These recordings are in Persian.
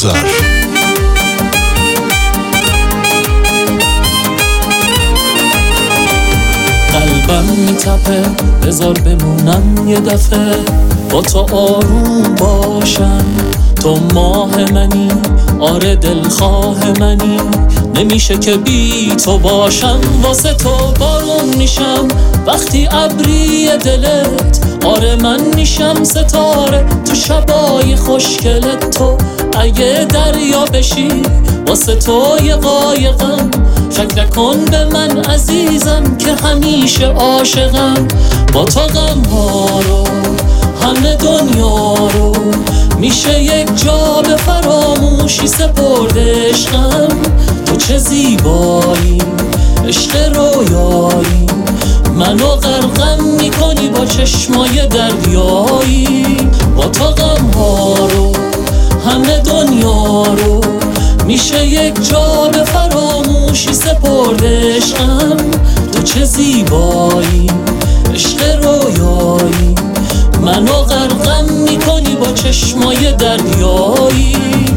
نظر. قلبم میتپه بذار بمونم یه دفعه، با تو آروم باشم. تو ماه منی، آره دلخواه منی، نمیشه که بی تو باشم. واسه تو بارون میشم وقتی ابری دلت، آره من میشم ستاره تو شبای خوشگلت. تو اگه دریا بشی واسه تو یه قایقم، فکر نکن به من عزیزم که همیشه عاشقم. با تو غم ها رو همه دنیا رو میشه یک جا به فراموشی سپرد عشقم. تو چه زیبایی عشق رویایی، منو غرقم میکنی با چشمای دریایی. با تو غم ها رو همه دنیا رو میشه یک جا به فراموشی سپرد عشقم. تو چه زیبایی عشق رویایی، منو غرقم میکنی با چشمای دریایی.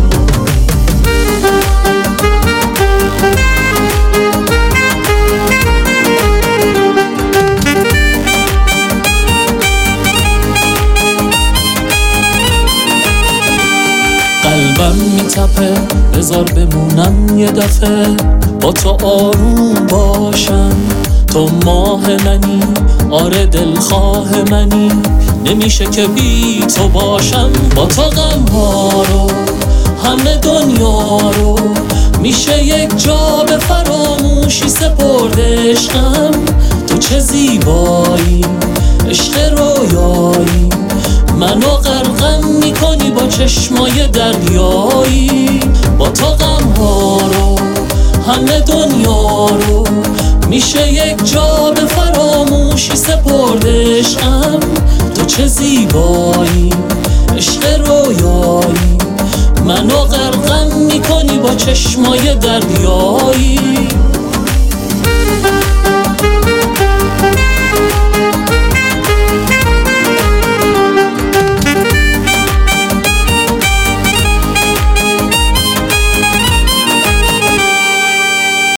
قلبم میتپه بذار بمونم یه دفعه، با تو آروم باشم. تو ماه منی، آره دلخواه منی، نمیشه که بی تو باشم. با تو غم ها رو همه دنیا رو میشه یک جا به فراموشی سپرد عشقم. تو چه زیبایی عشق رویایی، منو غرقم میکنی با چشمای دریایی. با تو غم ها رو همه دنیا رو میشه یک جا به فراموشی سپرد عشقم. تو چه زیبایی عشق رویایی، منو غرقم میکنی با چشمای دریایی.